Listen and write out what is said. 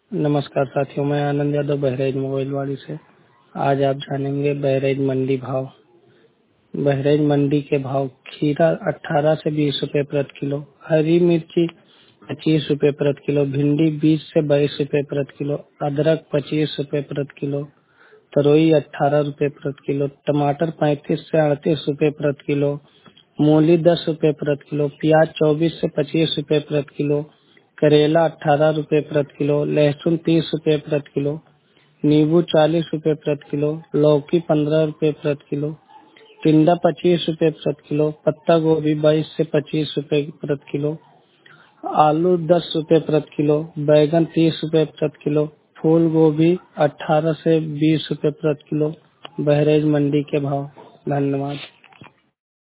नमस्कार साथियों, मैं आनंद यादव बहराइच मोबाइलवाड़ी से। आज आप जानेंगे बहराइच मंडी भाव। बहराइच मंडी के भाव। खीरा 18 से 20 रुपए प्रति किलो, हरी मिर्ची 25 रुपए प्रति किलो, भिंडी 20 से 22 रुपए प्रति किलो, अदरक 25 रुपए प्रति किलो, तरोई 18 रुपए प्रति किलो, टमाटर 35 से 38 रुपए प्रति किलो, मूली 10 रुपए प्रति किलो, प्याज 24 से 25 रुपए प्रति किलो, करेला 18 रुपए प्रति किलो, लहसुन 30 रुपए प्रति किलो, नींबू 40 रुपए प्रति किलो, लौकी 15 रुपए प्रति किलो, टिंडा 25 रुपए प्रति किलो, पत्ता गोभी 22 से 25 रुपए प्रति किलो, आलू 10 रुपए प्रति किलो, बैगन 30 रुपए प्रति किलो, फूल गोभी 18 से 20 रुपए प्रति किलो। बहराइच मंडी के भाव। धन्यवाद।